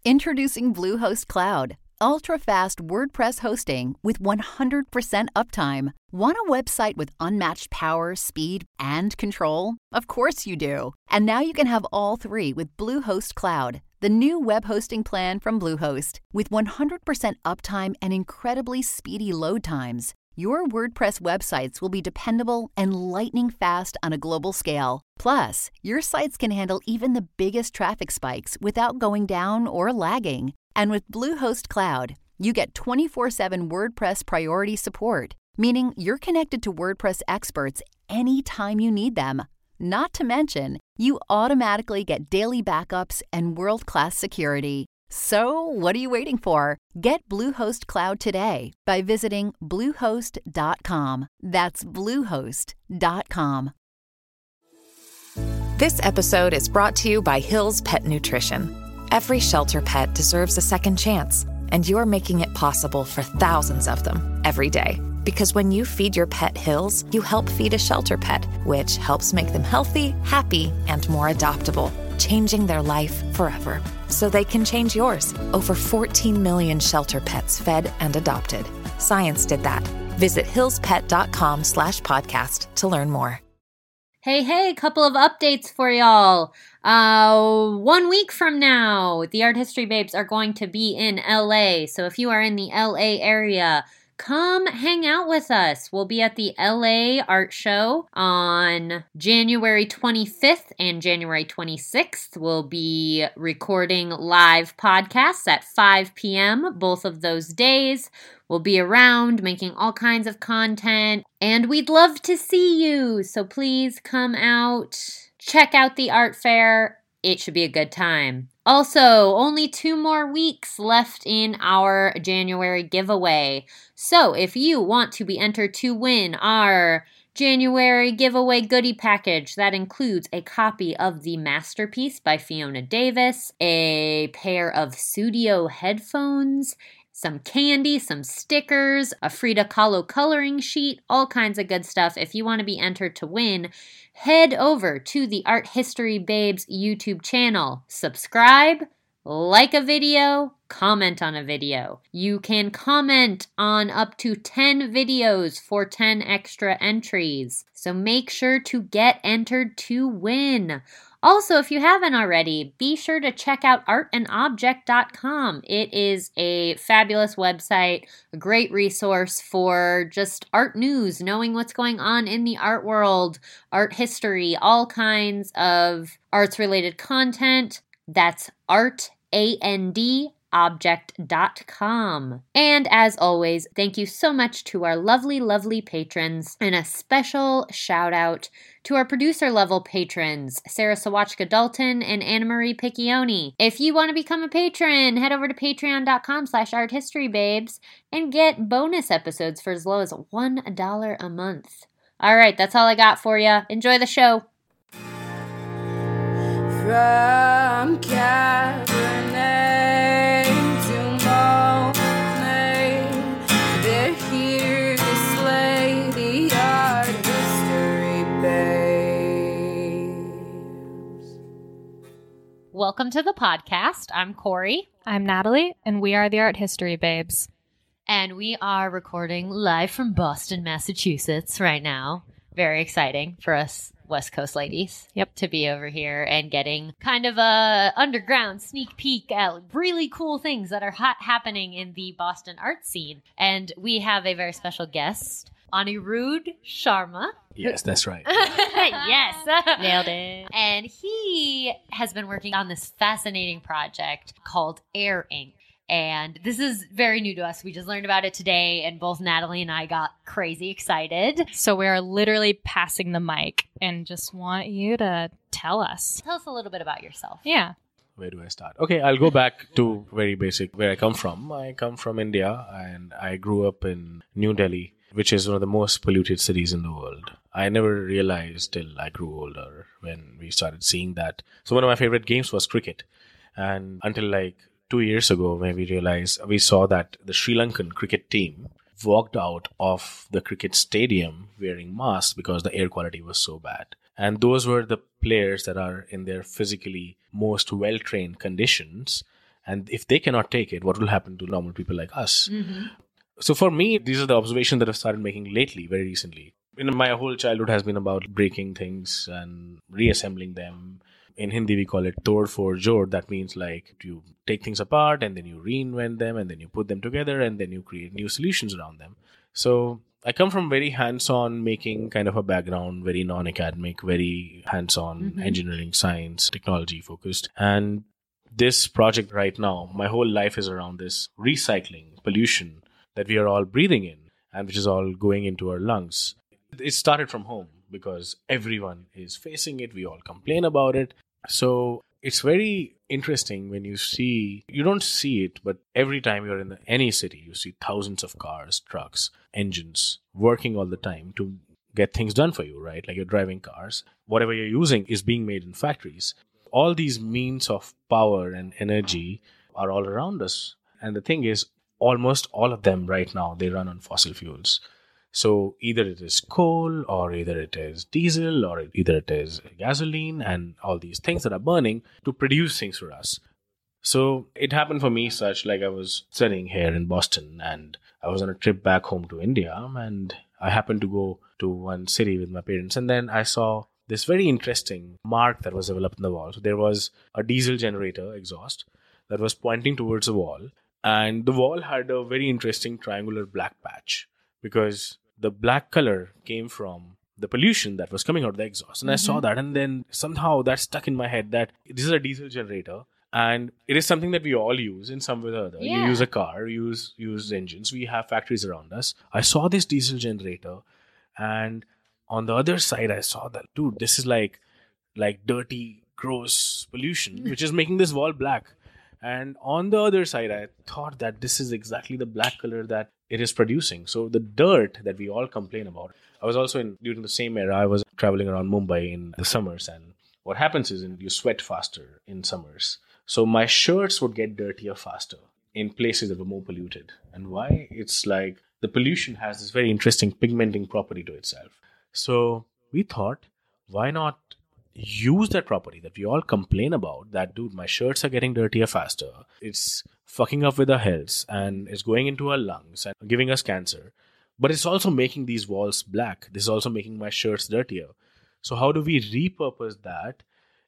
Introducing Bluehost Cloud, ultra-fast WordPress hosting with 100% uptime. Want a website with unmatched power, speed, and control? Of course you do. And now you can have all three with Bluehost Cloud, the new web hosting plan from Bluehost. With 100% uptime and incredibly speedy load times, your WordPress websites will be dependable and lightning fast on a global scale. Plus, your sites can handle even the biggest traffic spikes without going down or lagging. And with Bluehost Cloud, you get 24/7 WordPress priority support, meaning you're connected to WordPress experts anytime you need them. Not to mention, you automatically get daily backups and world-class security. So, what are you waiting for? Get Bluehost Cloud today by visiting Bluehost.com. That's Bluehost.com. This episode is brought to you by Hill's Pet Nutrition. Every shelter pet deserves a second chance, and you're making it possible for thousands of them every day. Because when you feed your pet Hill's, you help feed a shelter pet, which helps make them healthy, happy, and more adoptable, changing their life forever. So they can change yours. Over 14 million shelter pets fed and adopted. Science did that. Visit hillspet.com/podcast to learn more. Hey, couple of updates for y'all. 1 week from now, the Art History Babes are going to be in LA. So if you are in the LA area, come hang out with us. We'll be at the LA Art Show on January 25th and January 26th. We'll be recording live podcasts at 5 p.m. both of those days. We'll be around making all kinds of content, and we'd love to see you. So please come out, check out the art fair. It should be a good time. Also, only 2 more weeks left in our January giveaway. So if you want to be entered to win our January giveaway goodie package, that includes a copy of The Masterpiece by Fiona Davis, a pair of Studio headphones, some candy, some stickers, a Frida Kahlo coloring sheet, all kinds of good stuff. If you want to be entered to win, head over to the Art History Babes YouTube channel. Subscribe, like a video, comment on a video. You can comment on up to 10 videos for 10 extra entries. So make sure to get entered to win. Also, if you haven't already, be sure to check out artandobject.com. It is a fabulous website, a great resource for just art news, knowing what's going on in the art world, art history, all kinds of arts-related content. That's artandobject.com. And as always, thank you so much to our lovely, lovely patrons, and a special shout out to our producer level patrons, Sarah Sawachka Dalton and Anna Marie Piccioni. If you want to become a patron, head over to patreon.com/arthistorybabes and get bonus episodes for as low as $1 a month. All right, that's all I got for you. Enjoy the show. From Cabernet to Monet, they're here to slay the art history babes. Welcome to the podcast. I'm Corey. I'm Natalie, and we are the Art History Babes. And we are recording live from Boston, Massachusetts right now. Very exciting for us West Coast ladies. Yep. To be over here and getting kind of a underground sneak peek at really cool things that are happening in the Boston art scene. And we have a very special guest, Anirudh Sharma. Yes, that's right. Yes. Nailed it. And he has been working on this fascinating project called Air Ink. And this is very new to us. We just learned about it today, and both Natalie and I got crazy excited. So we are literally passing the mic and just want you to tell us. Tell us a little bit about yourself. Yeah. Where do I start? Okay, I'll go back to very basic where I come from. I come from India, and I grew up in New Delhi, which is one of the most polluted cities in the world. I never realized till I grew older when we started seeing that. So one of my favorite games was cricket. And until like 2 years ago, when we saw that the Sri Lankan cricket team walked out of the cricket stadium wearing masks because the air quality was so bad. And those were the players that are in their physically most well-trained conditions. And if they cannot take it, what will happen to normal people like us? So for me, these are the observations that I've started making lately, very recently. My whole childhood has been about breaking things and reassembling them. In Hindi, we call it Tod for Jod. That means like you take things apart and then you reinvent them and then you put them together and then you create new solutions around them. So I come from very hands-on making kind of a background, very non-academic, very hands-on engineering, science, technology focused. And this project right now, my whole life is around this recycling pollution that we are all breathing in and which is all going into our lungs. It started from home because everyone is facing it. We all complain about it. So it's very interesting when you don't see it, but every time you're in any city, you see thousands of cars, trucks, engines working all the time to get things done for you, right? Like you're driving cars. Whatever you're using is being made in factories. All these means of power and energy are all around us. And the thing is, almost all of them right now, they run on fossil fuels. So either it is coal or either it is diesel or either it is gasoline and all these things that are burning to produce things for us. So it happened for me such like I was studying here in Boston and I was on a trip back home to India and I happened to go to one city with my parents and then I saw this very interesting mark that was developed in the wall. So there was a diesel generator exhaust that was pointing towards the wall and the wall had a very interesting triangular black patch. Because the black color came from the pollution that was coming out of the exhaust. And I saw that and then somehow that stuck in my head that this is a diesel generator and it is something that we all use in some way or other. Yeah. You use a car, you use engines, we have factories around us. I saw this diesel generator and on the other side I saw that, dude, this is like dirty, gross pollution which is making this wall black. And on the other side, I thought that this is exactly the black color that it is producing. So the dirt that we all complain about. I was also during the same era, I was traveling around Mumbai in the summers. And what happens is you sweat faster in summers. So my shirts would get dirtier faster in places that were more polluted. And why? It's like the pollution has this very interesting pigmenting property to itself. So we thought, why not use that property that we all complain about, that, dude, my shirts are getting dirtier faster. It's fucking up with our health and it's going into our lungs and giving us cancer. But it's also making these walls black. This is also making my shirts dirtier. So how do we repurpose that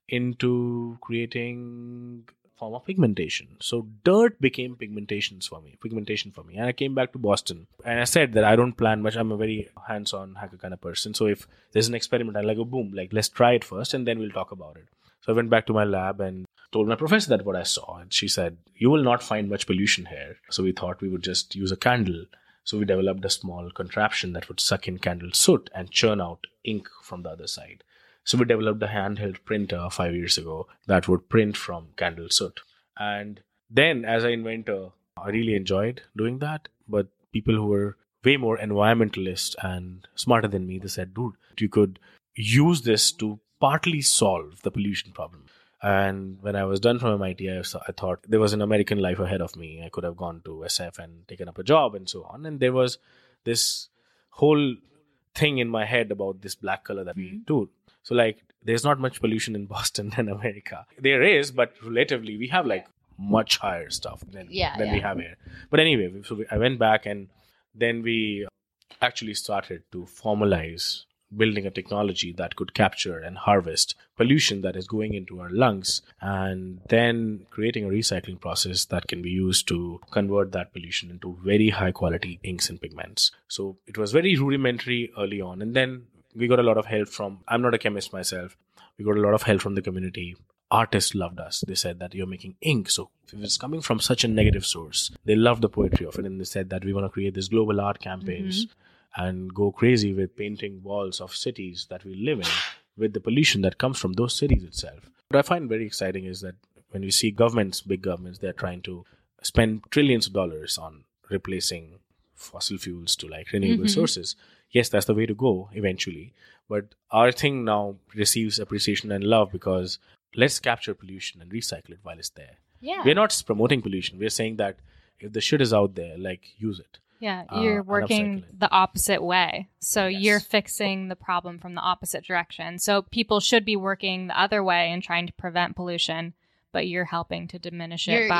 into creating form of pigmentation? So dirt became pigmentation for me. And I came back to Boston and I said that I don't plan much. I'm a very hands-on hacker kind of person. So if there's an experiment, I go boom, like let's try it first and then we'll talk about it. So I went back to my lab and told my professor that what I saw. And she said, you will not find much pollution here. So we thought we would just use a candle. So we developed a small contraption that would suck in candle soot and churn out ink from the other side. So we developed a handheld printer 5 years ago that would print from candle soot. And then as an inventor, I really enjoyed doing that. But people who were way more environmentalist and smarter than me, they said, dude, you could use this to partly solve the pollution problem. And when I was done from MIT, I thought there was an American life ahead of me. I could have gone to SF and taken up a job and so on. And there was this whole thing in my head about this black color that we do. So like, there's not much pollution in Boston than America. There is, but relatively, we have like much higher stuff than we have here. But anyway, so I went back and then we actually started to formalize building a technology that could capture and harvest pollution that is going into our lungs and then creating a recycling process that can be used to convert that pollution into very high quality inks and pigments. So it was very rudimentary early on. And then we got a lot of help from, I'm not a chemist myself, we got a lot of help from the community. Artists loved us. They said that you're making ink. So if it's coming from such a negative source, they loved the poetry of it. And they said that we want to create this global art campaigns and go crazy with painting walls of cities that we live in with the pollution that comes from those cities itself. What I find very exciting is that when you see governments, big governments, they're trying to spend trillions of dollars on replacing fossil fuels to like renewable sources. Yes, that's the way to go eventually. But our thing now receives appreciation and love because let's capture pollution and recycle it while it's there. Yeah. We're not promoting pollution. We're saying that if the shit is out there, like use it. Yeah, you're working the opposite way. So you're fixing the problem from the opposite direction. So people should be working the other way and trying to prevent pollution, but you're helping to diminish it by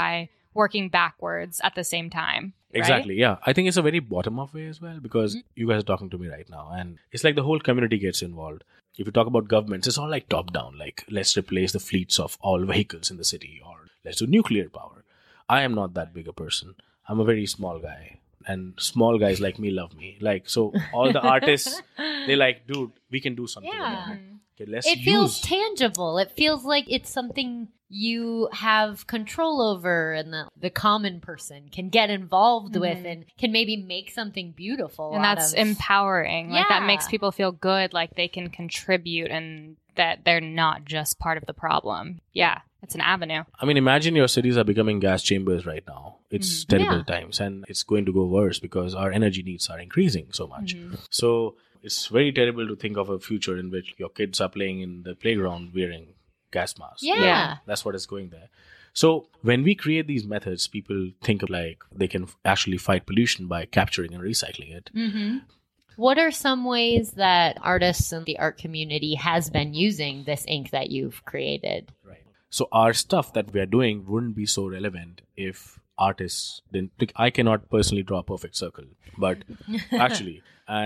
working backwards at the same time. Right? Exactly, yeah. I think it's a very bottom-up way as well, because you guys are talking to me right now, and it's like the whole community gets involved. If you talk about governments, it's all like top-down, like let's replace the fleets of all vehicles in the city, or let's do nuclear power. I am not that big a person. I'm a very small guy, and small guys like me love me. Like, so all the artists, they're like, dude, we can do something. Yeah. About it. Okay, let's It feels use- tangible. It feels like it's something you have control over and the common person can get involved with and can maybe make something beautiful. And out that's of. empowering. Like that Yeah. makes people feel good, like they can contribute and that they're not just part of the problem. Yeah, it's an avenue. I mean, imagine your cities are becoming gas chambers right now. It's terrible Yeah. times, and it's going to go worse because our energy needs are increasing so much. So it's very terrible to think of a future in which your kids are playing in the playground wearing gas masks. Yeah. That's what is going there. So when we create these methods, people think of like they can actually fight pollution by capturing and recycling it. What are some ways that artists and the art community has been using this ink that you've created? Right. So our stuff that we are doing wouldn't be so relevant if artists didn't. Like, I cannot personally draw a perfect circle, but actually,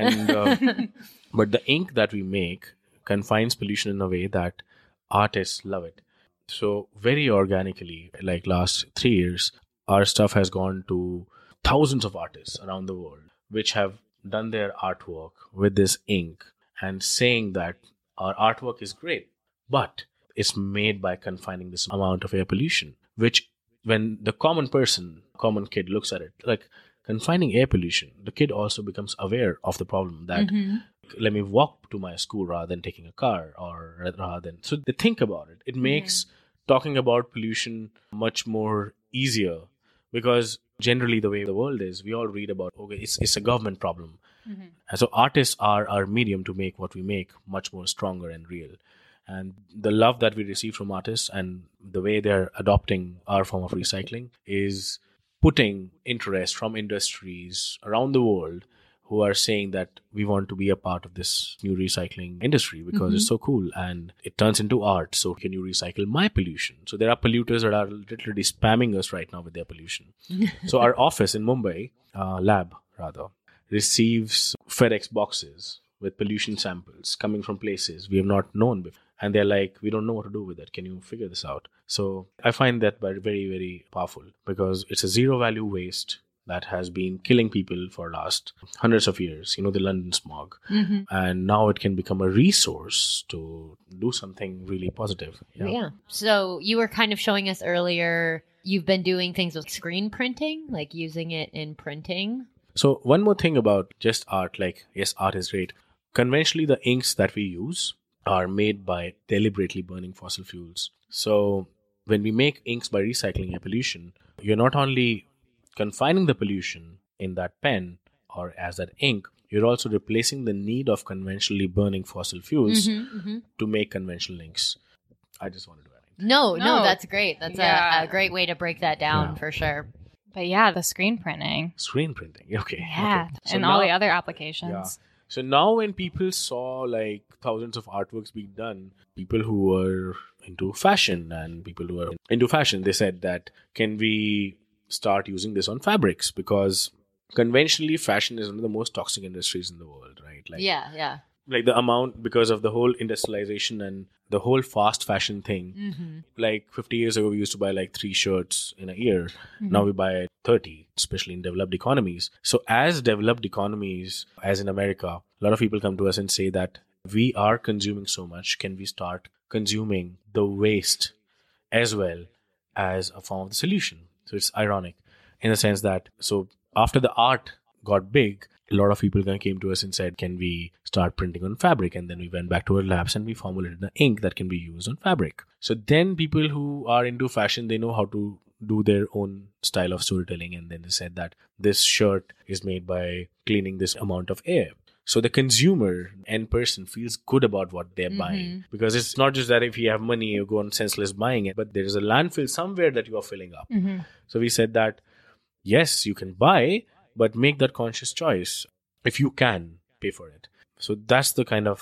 and but the ink that we make confines pollution in a way that artists love it. So very organically, like last 3 years, our stuff has gone to thousands of artists around the world, which have done their artwork with this ink and saying that our artwork is great, but it's made by confining this amount of air pollution, which when the common person, common kid looks at it, like confining air pollution, the kid also becomes aware of the problem that let me walk to my school rather than taking a car, or rather than, so they think about it. It makes talking about pollution much more easier, because generally the way the world is, we all read about, okay, it's a government problem. And so artists are our medium to make what we make much more stronger and real. And the love that we receive from artists and the way they're adopting our form of recycling is putting interest from industries around the world who are saying that we want to be a part of this new recycling industry because it's so cool and it turns into art. So can you recycle my pollution? So there are polluters that are literally spamming us right now with their pollution. So our office in Mumbai, lab rather, receives FedEx boxes with pollution samples coming from places we have not known before. And they're like, we don't know what to do with it. Can you figure this out? So I find that very, very powerful because it's a zero value waste that has been killing people for last hundreds of years, the London smog. And now it can become a resource to do something really positive. Yeah. So you were kind of showing us earlier, you've been doing things with screen printing, like using it in printing. So one more thing about just art, like, yes, art is great. Conventionally, the inks that we use are made by deliberately burning fossil fuels. So when we make inks by recycling air pollution, you're not only confining the pollution in that pen or as that ink, you're also replacing the need of conventionally burning fossil fuels to make conventional inks. I just wanted to add it. No, No. that's great. That's Yeah. a great way to break that down Yeah. for sure. But yeah, the screen printing. Screen printing. Okay. Yeah. Okay. So And all now- the other applications. Yeah. So now when people saw like thousands of artworks being done, people who were into fashion and people who were into fashion, they said that, can we start using this on fabrics? Because conventionally fashion is one of the most toxic industries in the world, right? Like, Yeah. like the amount, because of the whole industrialization and the whole fast fashion thing. Like 50 years ago, we used to buy like 3 shirts in a year. Now we buy 30, especially in developed economies. So as developed economies, as in America, a lot of people come to us and say that we are consuming so much. Can we start consuming the waste as well as a form of the solution? So it's ironic in the sense that, so after the art got big, a lot of people came to us and said, can we start printing on fabric? And then we went back to our labs and we formulated the ink that can be used on fabric. So then people who are into fashion, they know how to do their own style of storytelling. And then they said that this shirt is made by cleaning this amount of air. So the consumer, end person, feels good about what they're buying. Because it's not just that if you have money, you go on senseless buying it, but there's a landfill somewhere that you are filling up. So we said that, yes, you can buy, but make that conscious choice if you can pay for it. So that's the kind of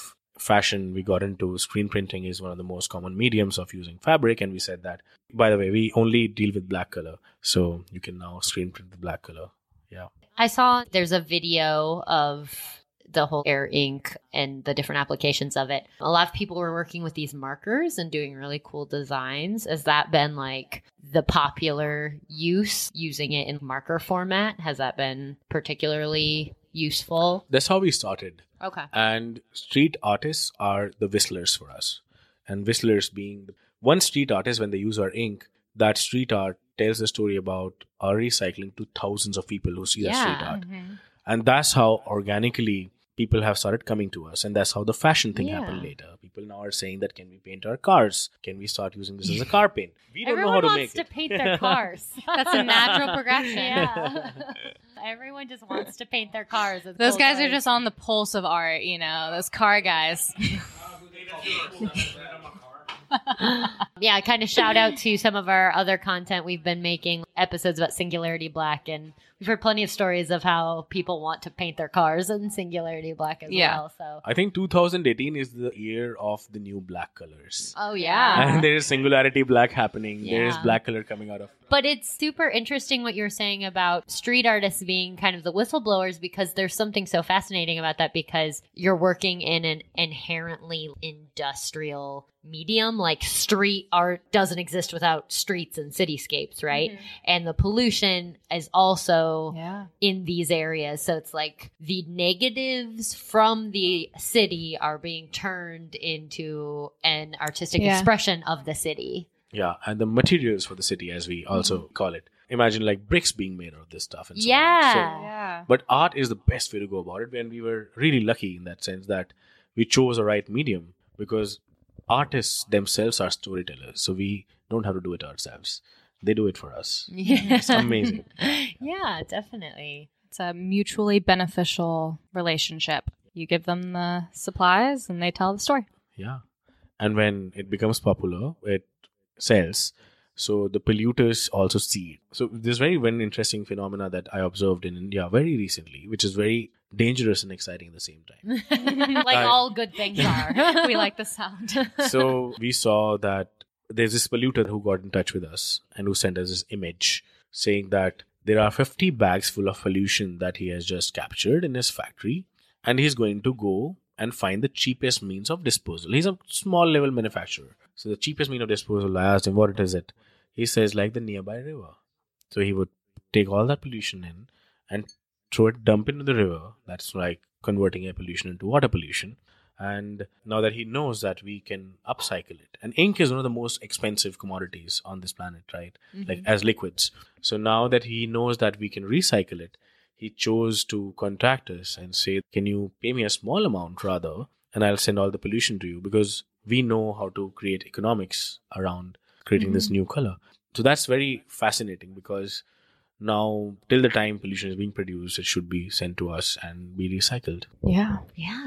fashion, we got into screen printing is one of the most common mediums of using fabric. And we said that, by the way, we only deal with black color. So you can now screen print the black color. Yeah. I saw there's a video of the whole air ink and the different applications of it. A lot of people were working with these markers and doing really cool designs. Has that been like the popular use, using it in marker format? Has that been particularly useful? That's how we started. Okay. And street artists are the whistlers for us. And whistlers being one street artist, when they use our ink, that street art tells the story about our recycling to thousands of people who see that street art. And that's how organically people have started coming to us. And that's how the fashion thing happened later. People now are saying that, can we paint our cars? Can we start using this as a car paint? We don't know how to make it. Everyone wants to paint their cars. That's a natural progression. Yeah. Everyone just wants to paint their cars. It's Those cool guys are cars. just on the pulse of art, you know, those car guys. Yeah, kind of shout out to some of our other content we've been making, episodes about Singularity Black, and we've heard plenty of stories of how people want to paint their cars in Singularity Black as well. So, I think 2018 is the year of the new black colors. oh yeah. And there is Singularity Black happening. There is Yeah. black color coming out of. But it's super interesting what you're saying about street artists being kind of the whistleblowers, because there's something so fascinating about that, because you're working in an inherently industrial medium. Like, street art doesn't exist without streets and cityscapes, right? And the pollution is also in these areas. So it's like the negatives from the city are being turned into an artistic expression of the city. Yeah, and the materials for the city, as we also call it. Imagine like bricks being made out of this stuff. And so on. Yeah. But art is the best way to go about it. And we were really lucky in that sense that we chose a right medium, because artists themselves are storytellers. So we don't have to do it ourselves. They do it for us. Yeah. It's amazing. Yeah, definitely. It's a mutually beneficial relationship. You give them the supplies and they tell the story. Yeah. And when it becomes popular, it sells. So the polluters also see it. So there's one interesting phenomena that I observed in India very recently, which is very dangerous and exciting at the same time. Like all good things are. We like the sound. So we saw that there's this polluter who got in touch with us and who sent us this image saying that there are 50 bags full of pollution that he has just captured in his factory, and he's going to go and find the cheapest means of disposal. He's a small level manufacturer. So the cheapest means of disposal, I asked him, what is it? He says, like the nearby river. So he would take all that pollution in and throw it, dump into the river. That's like converting air pollution into water pollution. And now that he knows that we can upcycle it. And ink is one of the most expensive commodities on this planet, right? Like as liquids. So now that he knows that we can recycle it, he chose to contact us and say, can you pay me a small amount rather, and I'll send all the pollution to you, because we know how to create economics around creating this new color. So that's very fascinating, because now till the time pollution is being produced, it should be sent to us and be recycled. Yeah. Yeah.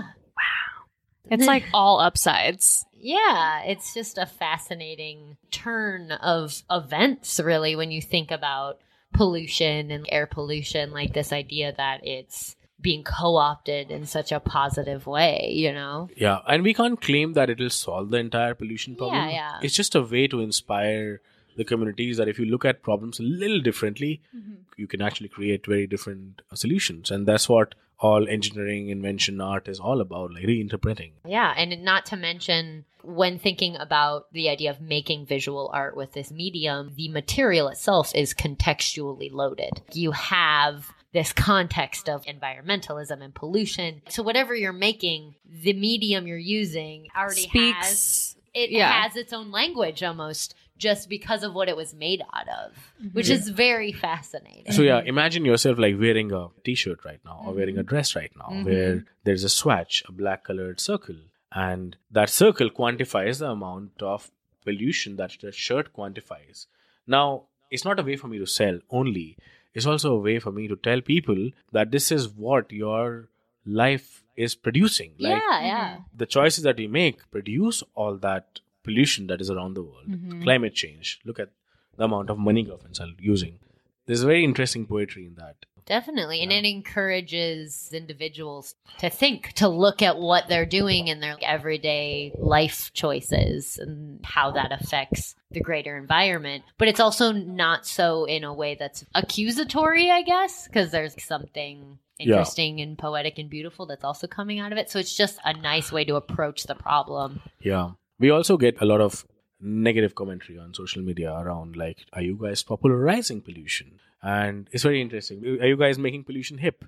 It's like all upsides. Yeah, it's just a fascinating turn of events, really, when you think about pollution and air pollution, like this idea that it's being co-opted in such a positive way, you know? Yeah, and we can't claim that it will solve the entire pollution problem. Yeah. It's just a way to inspire the communities that if you look at problems a little differently, you can actually create very different solutions. And that's what all engineering, invention, art is all about, like reinterpreting. Yeah, and not to mention, when thinking about the idea of making visual art with this medium, the material itself is contextually loaded. You have this context of environmentalism and pollution. So whatever you're making, the medium you're using already has its own language almost, just because of what it was made out of, which is very fascinating. So yeah, imagine yourself like wearing a t-shirt right now or wearing a dress right now where there's a swatch, a black colored circle, and that circle quantifies the amount of pollution that the shirt quantifies. Now, it's not a way for me to sell only. It's also a way for me to tell people that this is what your life is producing. Like, Yeah. the choices that we make produce all that pollution that is around the world. Climate change. Look at the amount of money governments are using. There's very interesting poetry in that. Definitely. And it encourages individuals to think, to look at what they're doing in their everyday life choices and how that affects the greater environment. But it's also not so in a way that's accusatory, I guess, because there's something interesting and poetic and beautiful that's also coming out of it. So it's just a nice way to approach the problem. Yeah. We also get a lot of negative commentary on social media around like, are you guys popularizing pollution? And it's very interesting. Are you guys making pollution hip?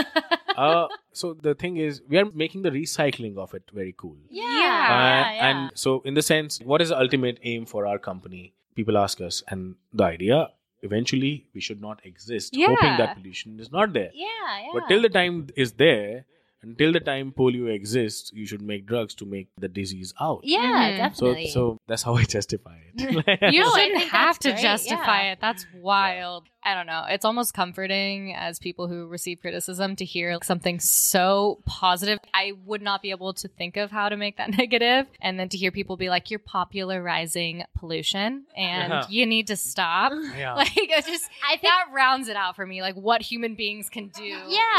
So the thing is, we are making the recycling of it very cool. And so in the sense, what is the ultimate aim for our company? People ask us, and the idea, eventually, we should not exist, hoping that pollution is not there. But till the time is there, until the time polio exists, you should make drugs to make the disease out. Definitely. So that's how I justify it. You I don't think have that's to great, justify yeah. it. That's wild. I don't know. It's almost comforting as people who receive criticism to hear something so positive. I would not be able to think of how to make that negative. And then to hear people be like, you're popularizing pollution and you need to stop. Like, I think that rounds it out for me. Like what human beings can do.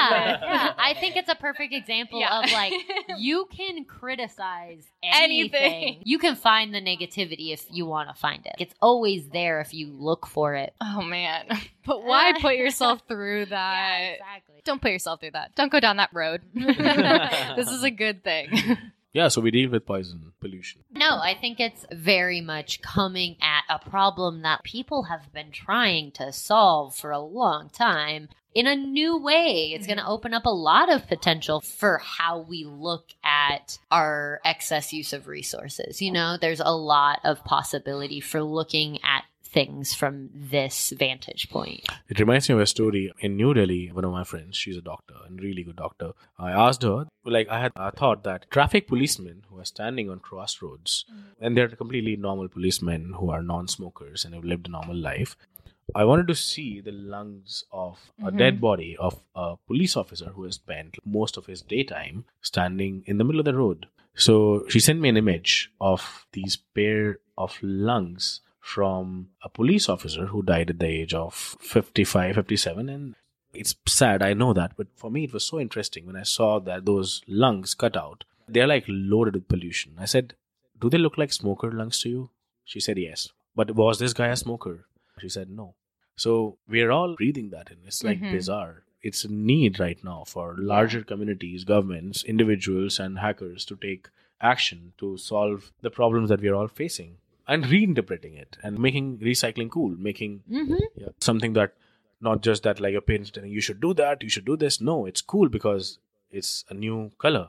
I think it's a perfect example of like, you can criticize anything. You can find the negativity if you want to find it. It's always there if you look for it. Oh, man. But why put yourself through that? Exactly. Don't put yourself through that. Don't go down that road. This is a good thing. Yeah, so we deal with poison, pollution. No, I think it's very much coming at a problem that people have been trying to solve for a long time in a new way. It's going to open up a lot of potential for how we look at our excess use of resources. You know, there's a lot of possibility for looking at things from this vantage point. It reminds me of a story in New Delhi. One of my friends, she's a doctor and really good doctor. I asked her, like I had thought that traffic policemen who are standing on crossroads, and they're completely normal policemen who are non-smokers and have lived a normal life. I wanted to see the lungs of a dead body of a police officer who has spent most of his daytime standing in the middle of the road. So she sent me an image of these pair of lungs from a police officer who died at the age of 55, 57. And it's sad, I know that. But for me, it was so interesting when I saw that those lungs cut out. They're like loaded with pollution. I said, do they look like smoker lungs to you? She said, yes. But was this guy a smoker? She said, no. So we're all breathing that in. It's like bizarre. It's a need right now for larger communities, governments, individuals, and hackers to take action to solve the problems that we're all facing. And reinterpreting it and making recycling cool, making something that not just that like your parents telling you should do that, you should do this. No, it's cool because it's a new color.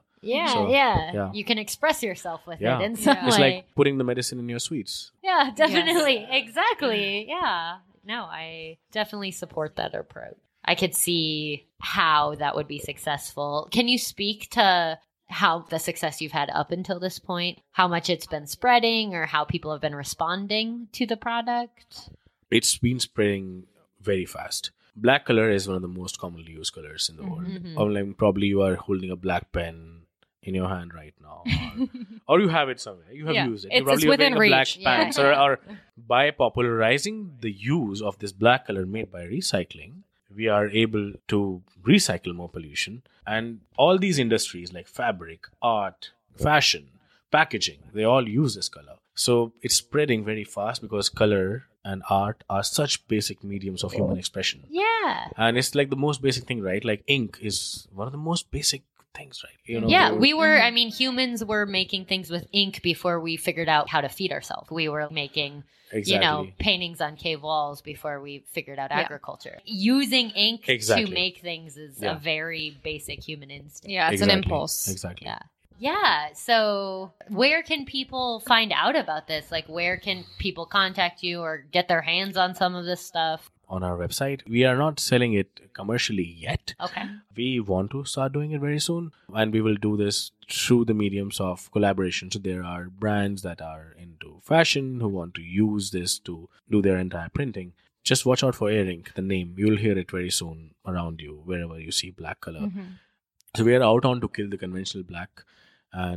You can express yourself with it in some It's way. like putting the medicine in your sweets. Yeah, definitely. Exactly. Yeah. No, I definitely support that approach. I could see how that would be successful. Can you speak to how the success you've had up until this point, how much it's been spreading or how people have been responding to the product? It's been spreading very fast. Black color is one of the most commonly used colors in the world. Like probably you are holding a black pen in your hand right now. Or you have it somewhere. You have used it. It's You probably within are wearing a black reach. pants. Or by popularizing the use of this black color made by recycling, we are able to recycle more pollution. And all these industries like fabric, art, fashion, packaging, they all use this color. So it's spreading very fast because color and art are such basic mediums of human expression. Yeah. And it's like the most basic thing, right? Like ink is one of the most basic things, right? You know, Yeah, we were, I mean, humans were making things with ink before we figured out how to feed ourselves. We were making, you know, Exactly. paintings on cave walls before we figured out agriculture. Using ink Exactly. to make things is a very basic human instinct. Yeah, it's an impulse. Exactly. Yeah. Yeah. So where can people find out about this? Like, where can people contact you or get their hands on some of this stuff? On our website, we are not selling it commercially yet. Okay. We want to start doing it very soon, and we will do this through the mediums of collaboration. So there are brands that are into fashion who want to use this to do their entire printing. Just watch out for Air Ink, the name. You'll hear it very soon around you, wherever you see black color. So we are out on to kill the conventional black, and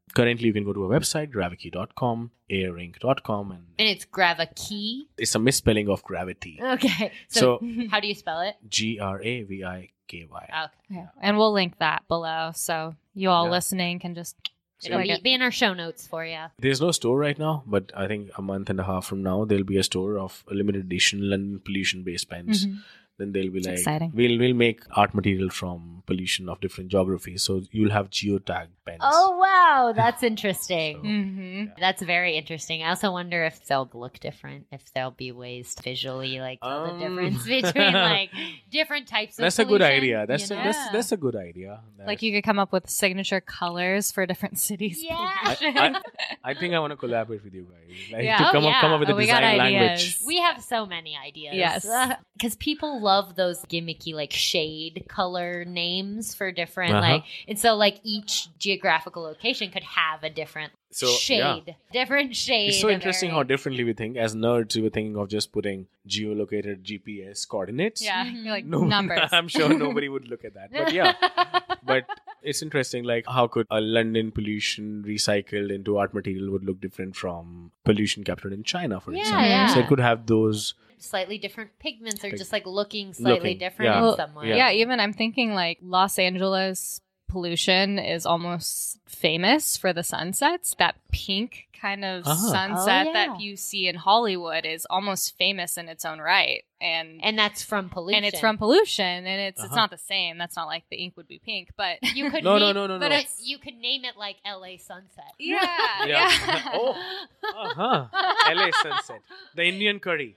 Currently, you can go to our website, gravity.com, airink.com, and And it's Gravakey. it's a misspelling of gravity. Okay. So- how do you spell it? Graviky. Okay. Yeah. And we'll link that below. So you all Yeah. listening can just It'll click be, it. be in our show notes for you. There's no store right now, but I think a month and a half from now, there'll be a store of a limited edition London pollution-based pens. Then they'll be like, exciting. we'll make art material from pollution of different geographies. So you'll have geotag pens. Oh, wow. That's interesting. Mm-hmm. That's very interesting. I also wonder if they'll look different, if there'll be ways to visually like tell the difference between like different types of That's a good pollution, idea. That's you know? that's a good idea. Like you could come up with signature colors for different cities. Yeah. I think I want to collaborate with you guys. Like Yeah. to Oh, come yeah. up with a Oh, we got design ideas. language. We have so many ideas. Yes. Because people love those gimmicky, like, shade color names for different, Uh-huh. like, and so, like, each geographical location could have a different shade. Different shade. It's so of interesting area. how differently we think. As nerds, we were thinking of just putting geolocated GPS coordinates. Yeah. You're like No, numbers. I'm sure nobody would look at that. But yeah. But it's interesting, like how could a London pollution recycled into art material would look different from pollution captured in China, for Yeah, example. yeah. So it could have those. Slightly different pigments or Like, just, like, looking slightly looking, different yeah. in some way. Yeah, even I'm thinking like Los Angeles pollution is almost famous for the sunsets. That pink kind of sunset Oh, yeah. that you see in Hollywood is almost famous in its own right. And that's from pollution. it's from pollution, and it's Uh-huh. not the same. That's not like the ink would be pink, but You could No, name, no. But you could name it like LA Sunset. yeah, Yeah. Oh, uh-huh. LA sunset. The Indian curry.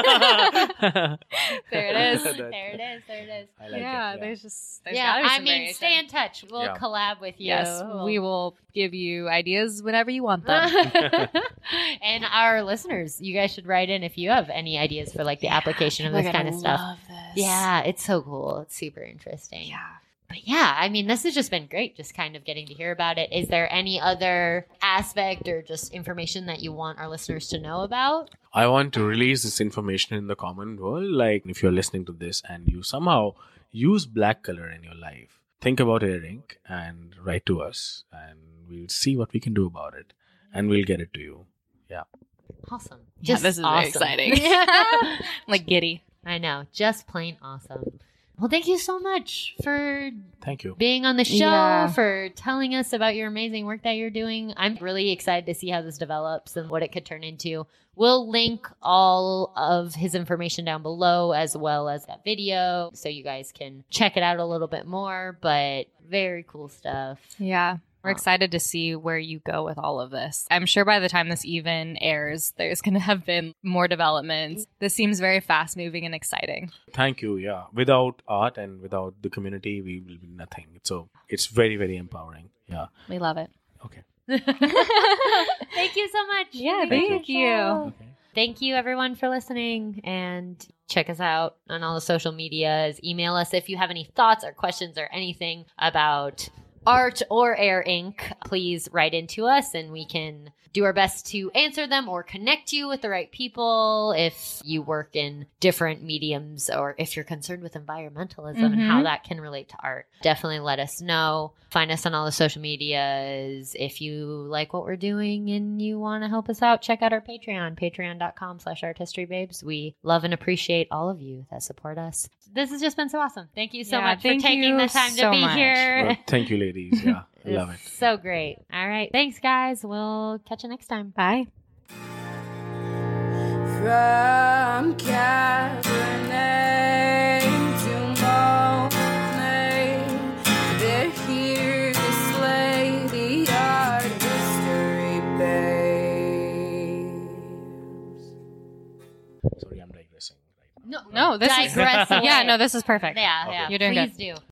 There it is. There it is. I like yeah, it. there's Yeah, gotta be I some mean, variation. stay in touch. We'll Yeah. collab with you. Yes, we will give you ideas whenever you want them. And our listeners, you guys should write in if you have any ideas for like the application of We're this gonna kind of stuff. love this. Yeah, it's so cool. It's super interesting. Yeah. But yeah, I mean, this has just been great, just kind of getting to hear about it. Is there any other aspect or just information that you want our listeners to know about? I want to release this information in the common world. Like, if you're listening to this and you somehow use black color in your life, think about Air Ink and write to us, and we'll see what we can do about it, and we'll get it to you. Yeah. Awesome. Yeah, this is very exciting. Like giddy. I know. Just plain awesome. Well, thank you so much for Thank you. being on the show, Yeah. for telling us about your amazing work that you're doing. I'm really excited to see how this develops and what it could turn into. We'll link all of his information down below, as well as that video, so you guys can check it out a little bit more. But very cool stuff. Yeah. We're excited to see where you go with all of this. I'm sure by the time this even airs, there's going to have been more developments. This seems very fast moving and exciting. Thank you. Yeah. Without art and without the community, we will be nothing. So it's very, very empowering. Yeah. We love it. Okay. Thank you so much. Yeah, for being on thank the you. show. Okay. Thank you, everyone, for listening. And check us out on all the social medias. Email us if you have any thoughts or questions or anything about art or Air Ink. Please write into us and we can do our best to answer them or connect you with the right people if you work in different mediums or if you're concerned with environmentalism and how that can relate to art. Definitely let us know. Find us on all the social medias. If you like what we're doing and you want to help us out, check out our Patreon, patreon.com/arthistorybabes. We love and appreciate all of you that support us. This has just been so awesome. Thank you so Yeah, much for thank taking you the time to so be much. here. Well, thank you, ladies. Yeah. Love it. It's so great. All right. Thanks, guys. We'll catch you next time. Bye. From Cabernet to Monet, they're here to slay the art history babes. Sorry, I'm digressing right now. No, No, this is digress away. Yeah, no, this is perfect. Yeah, yeah. You're doing Please good. do.